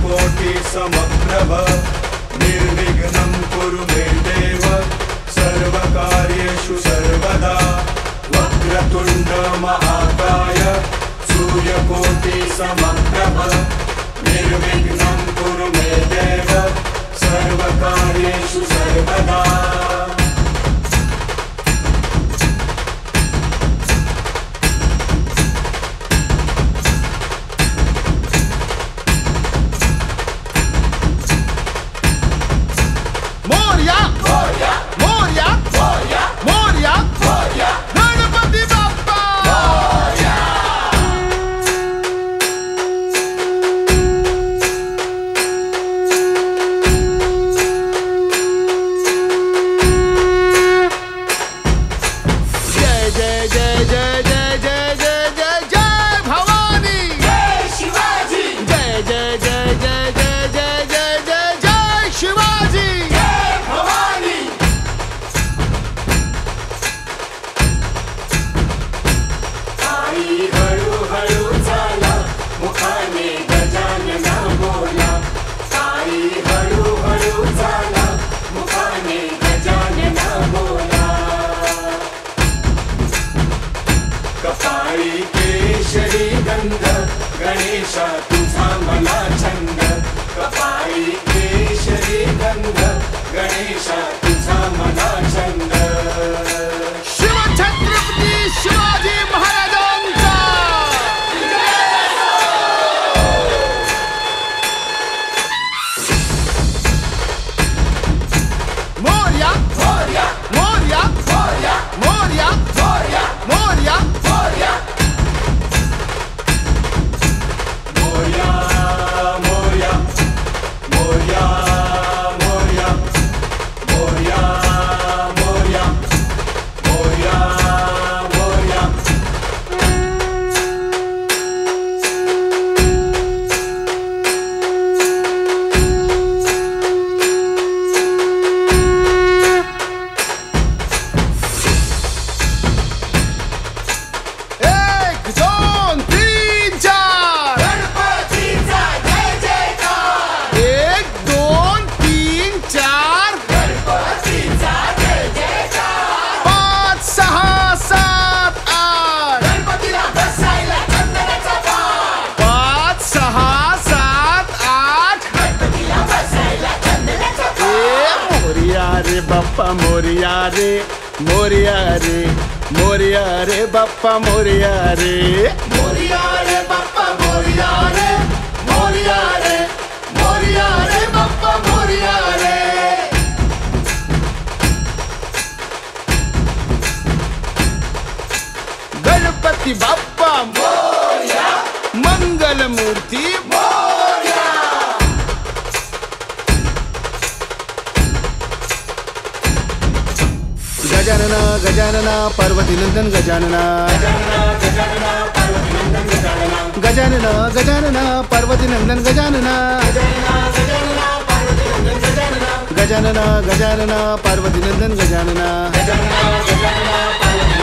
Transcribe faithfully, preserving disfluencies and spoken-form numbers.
सूर्यकोटि समप्रभ निर्विघ्नं कुरु मे देव सर्वकार्येषु सर्वदा वक्रतुण्ड महाकाय सूर्यकोटि समप्रभ निर्विघ्नं कुरु मे देव सर्वकार्येषु सर्वदा। कपाळी केशरी गंध गणेशा तुझा मला छंद कपाळी केशरी गंध गणेशा तुझा मला छंद। शिवछत्रपती शिवाजी महाराजांचा मोरया मोरया मोरया मोरया मोरया मोरया मोरया बाप्पा मोरया रे मोरया रे मोरया रे बाप्पा मोरया रे मोरया रे बाप्पा मोरया रे मोरया रे मोरया रे बाप्पा मोरया रे। गणपती बाप्पा मोरया मंगल मूर्ती मोरया गजानना गजानना पार्वती नंदन गजानना गजानना गजानना पार्वती नंदन गजानना गजानना गजानना पार्वती नंदन गजानना।